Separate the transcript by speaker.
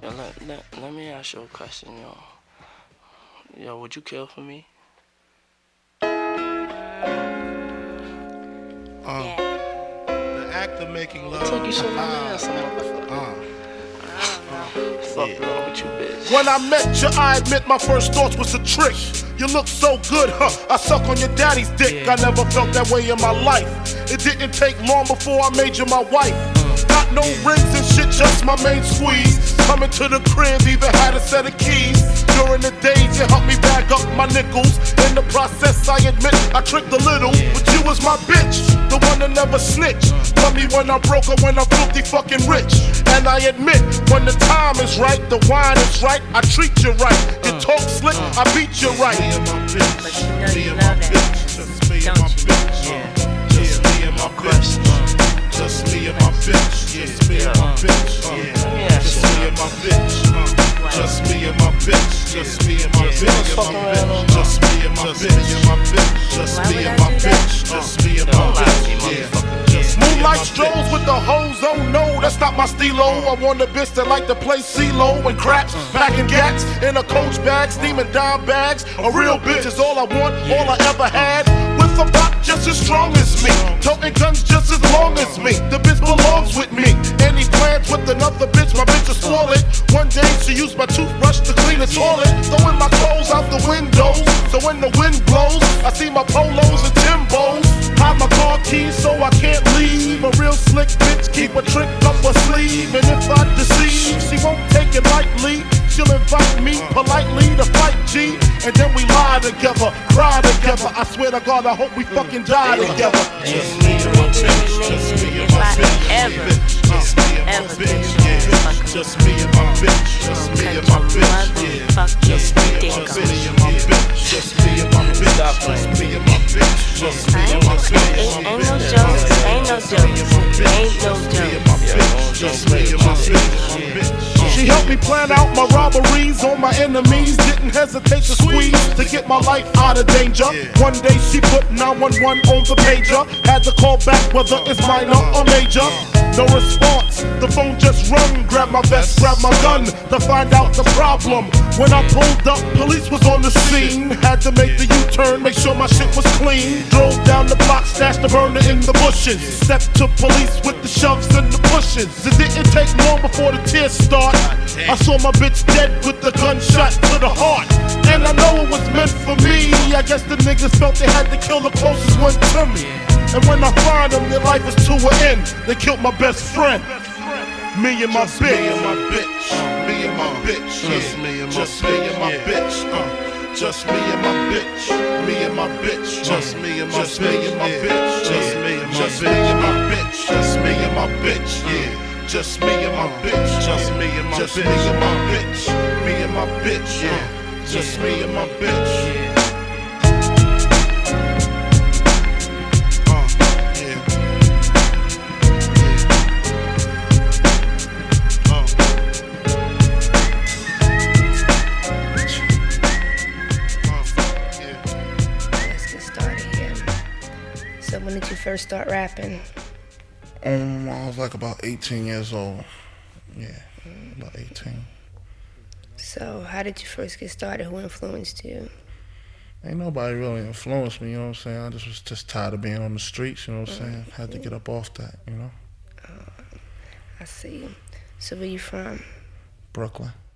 Speaker 1: Yo, let me ask you a question, yo. Yo, would you kill for me?
Speaker 2: The act of making love.
Speaker 1: Took you so long to answer, motherfucker. Fuck wrong with you, bitch.
Speaker 2: When I met you, I admit my first thoughts was a trick. You look so good, huh? I suck on your daddy's dick. I never felt that way in my life. It didn't take long before I made you my wife. Got no rings and shit, just my main squeeze. Coming to the crib, even had a set of keys. During the days, you helped me bag up my nickels. In the process, I admit I tricked a little. But you was my bitch, the one that never snitched. Tell me when I'm broke or when I'm filthy fucking rich. And I admit, when the time is right, the wine is right, I treat you right. You talk slick, I beat you right.
Speaker 3: But you know you love that, don't you?
Speaker 2: Just me and my bitch. Just me and my bitch. Just me and my bitch. Just me and my bitch. Just me and my bitch. Just me and my bitch. Just me and my bitch. Just me and my bitch. Just me and my bitch. Moonlight strolls with the hoes, oh no, that's not my stilo. I want a bitch that like to play CeeLo and craps, packing gats in a coach bag, steaming dime bags. A real bitch is all I want, all I ever had. With a rock just as strong as me, toting guns just as long as me. The bitch belongs with me. Any plans with another bitch, my bitch will spoil it. One day she used my toothbrush to clean the toilet, throwing my clothes out the windows. So when the wind blows, I see my polos and Timbos. Hide my car keys so I can't leave. A real slick bitch keep a trick up her sleeve. And if I deceive, she won't take it lightly. She'll invite me politely to fight G. And then we lie together, cry together. I swear to God, I hope we fucking die together.
Speaker 3: Just me and my bitch. Just me and my bitch. Just me and my bitch.
Speaker 2: Just me and my bitch. Just me and my bitch. Just me and my bitch. Just me and my bitch. Just me and my bitch. Just me and my bitch.
Speaker 3: Ain't no jokes. Ain't no jokes. Ain't no jokes.
Speaker 2: Just me and my bitch. She helped me plan out my robberies on my enemies. Didn't hesitate to squeeze to get my life out of danger. One day she put 911 on the pager. Had to call back whether it's minor or major. No response, the phone just rung. Grab my vest, grab my gun to find out the problem. When I pulled up, police was on the scene. Had to make the U-turn, make sure my shit was clean. Drove down the block, stashed the burner in the bushes. Stepped to police with the shoves and the pushes. It didn't take long before the tears start. I saw my bitch dead with the gunshot to the heart. And I know it was meant for me. I guess the niggas felt they had to kill the closest one to me. And when I find them, their life is to an end. They killed my best friend. Me and my bitch. Me and my bitch. Me and my bitch. Just me and my bitch. Just me and my bitch. Me and my bitch. Just me and my bitch. Just me and my bitch. Just me and my bitch. Just me and my bitch. Yeah. Just me and my bitch. Just me and my bitch. Just me and my bitch. Me and my bitch. Yeah. Just me and my bitch.
Speaker 3: So when did you first start rapping?
Speaker 4: I was like about 18 years old. Yeah, about 18.
Speaker 3: So how did you first get started? Who influenced you?
Speaker 4: Ain't nobody really influenced me, you know what I'm saying? I just was tired of being on the streets, you know what I'm saying? Had to get up off that, you know?
Speaker 3: I see. So where you from?
Speaker 4: Brooklyn.